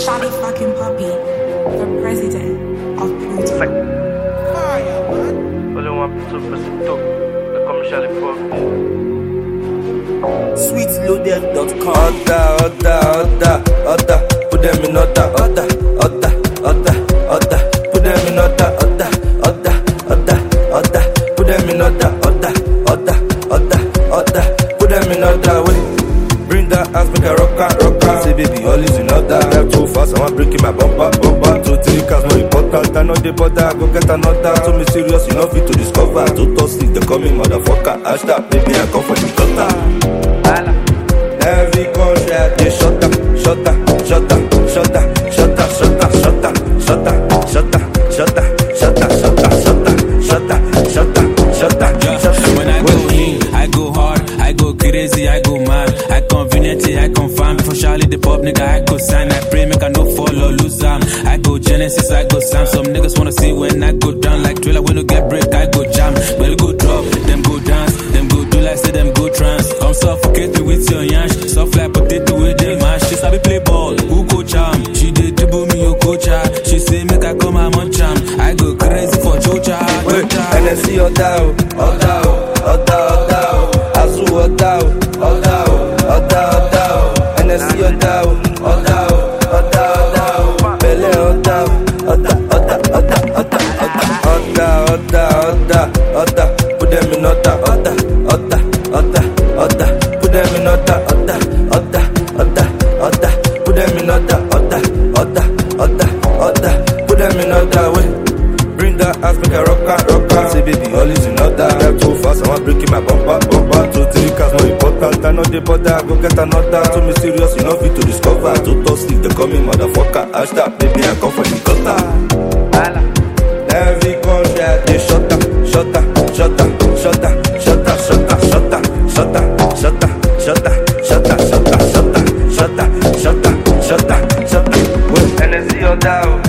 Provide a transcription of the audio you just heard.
Shawty fucking Puppy, the president of Pluto. Fire, man. Only one person talk. The commercial pop. Sweetloaded.com. Order. Put them in order. Put them in order. Put them in order. Put them in order. Wait. Bring that ass, make a rocker. Say baby, all is in order. Drive too fast, I'm breaking my bumper. 2, 3 cars, no important. I know the border, go get another. So me serious, you know fit to discover. 2 to 6, they call me motherfucker. Hashtag, baby, I come for the gutter. Every country, they shut up. When I go in, I go hard, I go crazy, I go mad. I conveniently, I confirm. Before Charlie the pop nigga, I go sign. I pray make I no fall or lose am. I go Genesis, I go Sam. Some niggas wanna see when I go down like Thriller. When you get break, I go jam. When you go drop, them go dance, them go do like say them go trance. Come suffocate me with your yansh, soft like potato with the mash. She sabi play ball, who go charm? She did dribble me, you coach her. She say make I come, I'm on charm. I go crazy for Joja. NSC Odao, Azu Odao, NSC Odao, Bele Odao, put them in order, put them in order, put them in order, put them in order, wait. Bring that ass, make a rocker. Say baby, all is in order. Drive too fast, I'm breaking my bumper. 2, 3 cars, no important. I know the border, go get another. So me serious, you know fit to discover. 2 to 6, they call me motherfucker. Hashtag, baby, I come for the gutter. Every country, they shut up. NSC Odao.